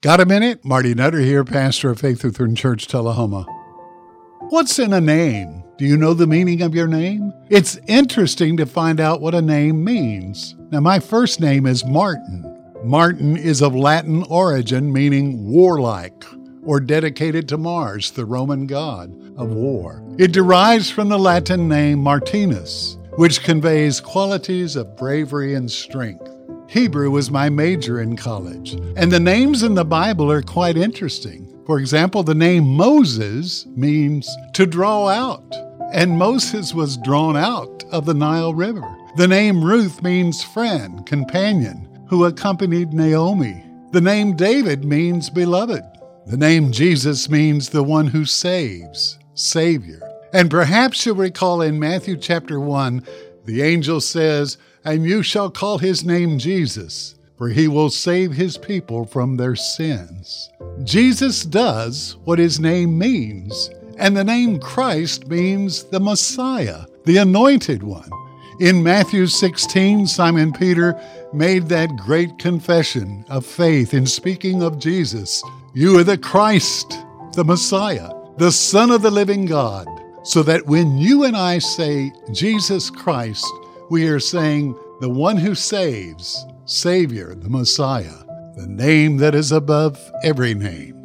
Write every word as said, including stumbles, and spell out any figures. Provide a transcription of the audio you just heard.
Got a minute? Marty Nutter here, pastor of Faith Lutheran Church, Tullahoma. What's in a name? Do you know the meaning of your name? It's interesting to find out what a name means. Now, my first name is Martin. Martin is of Latin origin, meaning warlike, or dedicated to Mars, the Roman god of war. It derives from the Latin name Martinus, which conveys qualities of bravery and strength. Hebrew was my major in college, and the names in the Bible are quite interesting. For example, the name Moses means to draw out, and Moses was drawn out of the Nile River. The name Ruth means friend, companion, who accompanied Naomi. The name David means beloved. The name Jesus means the one who saves, Savior. And perhaps you'll recall in Matthew chapter one, the angel says, "And you shall call his name Jesus, for he will save his people from their sins." Jesus does what his name means, and the name Christ means the Messiah, the Anointed One. In Matthew sixteen, Simon Peter made that great confession of faith in speaking of Jesus. "You are the Christ, the Messiah, the Son of the living God." So that when you and I say Jesus Christ, we are saying the one who saves, Savior, the Messiah, the name that is above every name.